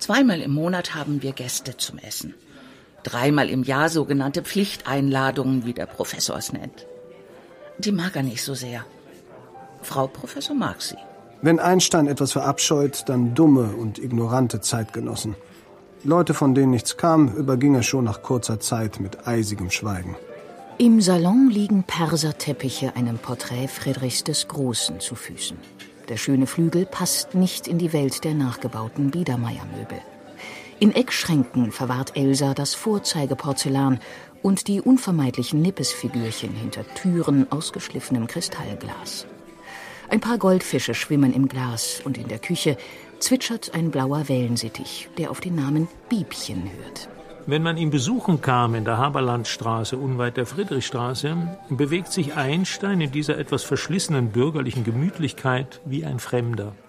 2-mal im Monat haben wir Gäste zum Essen. 3-mal im Jahr sogenannte Pflichteinladungen, wie der Professor es nennt. Die mag er nicht so sehr. Frau Professor mag sie. Wenn Einstein etwas verabscheut, dann dumme und ignorante Zeitgenossen. Leute, von denen nichts kam, überging er schon nach kurzer Zeit mit eisigem Schweigen. Im Salon liegen Perserteppiche einem Porträt Friedrichs des Großen zu Füßen. Der schöne Flügel passt nicht in die Welt der nachgebauten Biedermeiermöbel. In Eckschränken verwahrt Elsa das Vorzeigeporzellan und die unvermeidlichen Nippesfigürchen hinter Türen aus geschliffenem Kristallglas. Ein paar Goldfische schwimmen im Glas und in der Küche zwitschert ein blauer Wellensittich, der auf den Namen Biebchen hört. Wenn man ihn besuchen kam in der Haberlandstraße unweit der Friedrichstraße, bewegt sich Einstein in dieser etwas verschlissenen bürgerlichen Gemütlichkeit wie ein Fremder.